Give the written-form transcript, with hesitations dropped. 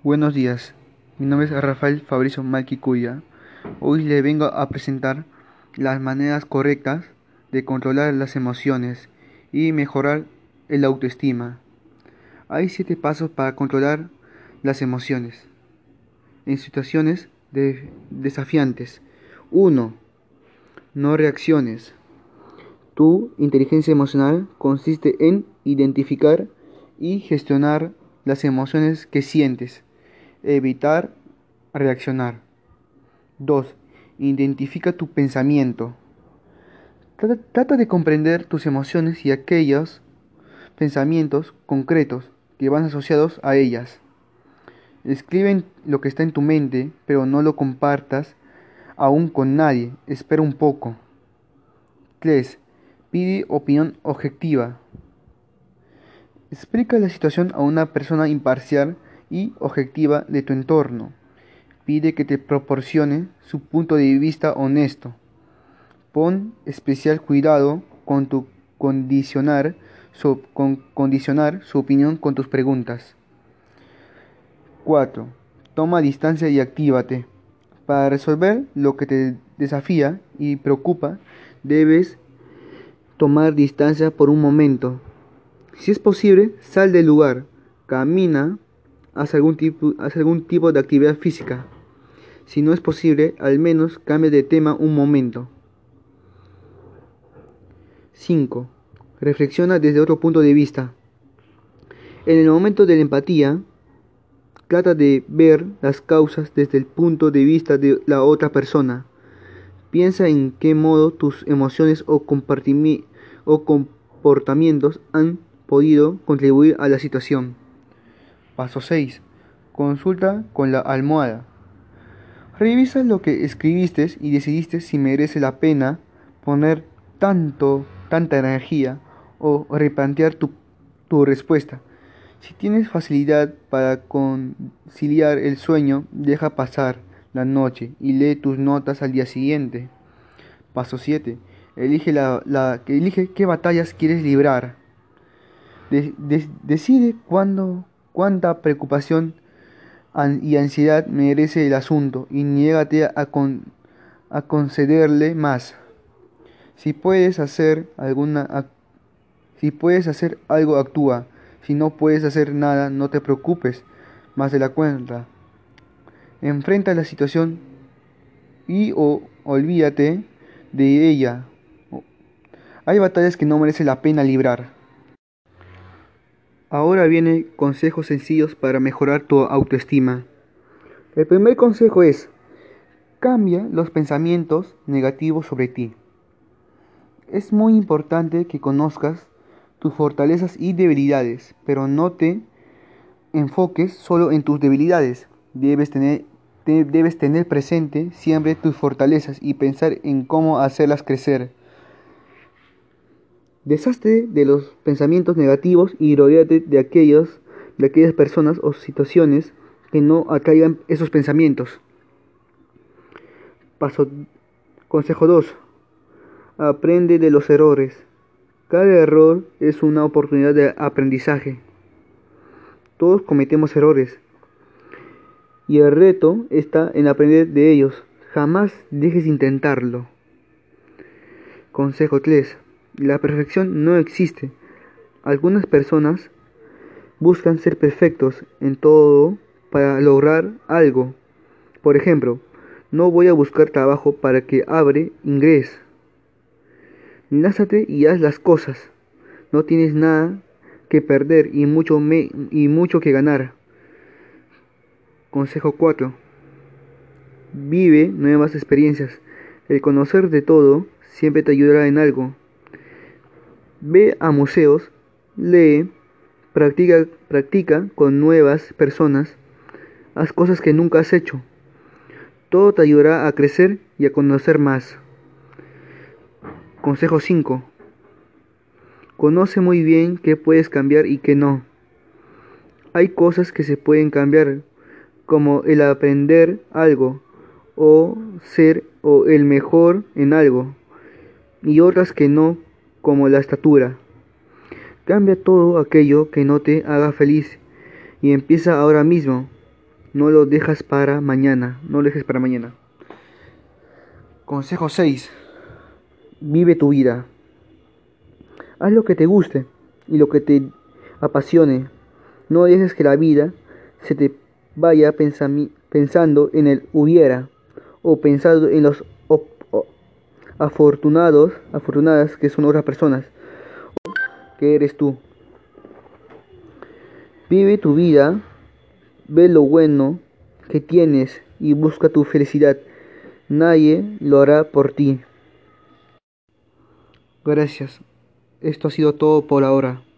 Buenos días, mi nombre es Rafael Fabricio Malquicuya. Hoy le vengo a presentar las maneras correctas de controlar las emociones y mejorar el autoestima. Hay 7 pasos para controlar las emociones en situaciones desafiantes. 1. No reacciones. Tu inteligencia emocional consiste en identificar y gestionar las emociones que sientes. Evitar reaccionar. 2. Identifica tu pensamiento. Trata de comprender tus emociones y aquellos pensamientos concretos que van asociados a ellas. Escribe lo que está en tu mente, pero no lo compartas aún con nadie. Espera un poco. 3. Pide opinión objetiva. Explica la situación a una persona imparcial y objetiva de tu entorno. Pide que te proporcione su punto de vista honesto. Pon especial cuidado con condicionar su opinión con tus preguntas. 4. Toma distancia y actívate. Para resolver lo que te desafía y preocupa, debes tomar distancia por un momento. Si es posible, sal del lugar, camina, haz algún tipo de actividad física. Si no es posible, al menos cambia de tema un momento. 5. Reflexiona desde otro punto de vista. En el momento de la empatía, trata de ver las causas desde el punto de vista de la otra persona. Piensa en qué modo tus emociones o comportamientos han podido contribuir a la situación. Paso 6. Consulta con la almohada. Revisa lo que escribiste y decidiste si merece la pena poner tanta energía o replantear tu respuesta. Si tienes facilidad para conciliar el sueño, deja pasar la noche y lee tus notas al día siguiente. Paso 7. Elige qué batallas quieres librar. Decide cuánta preocupación y ansiedad merece el asunto y niégate a concederle más. Si puedes hacer algo, actúa. Si no puedes hacer nada, no te preocupes más de la cuenta. Enfrenta la situación o olvídate de ella. Hay batallas que no merece la pena librar. Ahora vienen consejos sencillos para mejorar tu autoestima. El primer consejo es: cambia los pensamientos negativos sobre ti. Es muy importante que conozcas tus fortalezas y debilidades, pero no te enfoques solo en tus debilidades. Debes tener presente siempre tus fortalezas y pensar en cómo hacerlas crecer. Deshazte de los pensamientos negativos y rodéate de aquellas personas o situaciones que no atraigan esos pensamientos. Consejo 2. Aprende de los errores. Cada error es una oportunidad de aprendizaje. Todos cometemos errores y el reto está en aprender de ellos. Jamás dejes de intentarlo. Consejo 3. La perfección no existe. Algunas personas buscan ser perfectos en todo para lograr algo. Por ejemplo, no voy a buscar trabajo para que abre ingreso. Lánzate y haz las cosas. No tienes nada que perder y mucho que ganar. Consejo 4. Vive nuevas experiencias. El conocer de todo siempre te ayudará en algo. Ve a museos, lee, practica con nuevas personas, haz cosas que nunca has hecho. Todo te ayudará a crecer y a conocer más. Consejo 5. Conoce muy bien qué puedes cambiar y qué no. Hay cosas que se pueden cambiar, como el aprender algo o ser el mejor en algo, y otras que no, como la estatura. Cambia todo aquello que no te haga feliz y empieza ahora mismo. No lo dejas para mañana. No lo dejes para mañana. Consejo 6. Vive tu vida. Haz lo que te guste y lo que te apasione. No dejes que la vida se te vaya pensando en el hubiera o pensando en los afortunadas que son otras personas, que eres tú. Vive tu vida, ve lo bueno que tienes y busca tu felicidad. Nadie lo hará por ti. Gracias. Esto ha sido todo por ahora.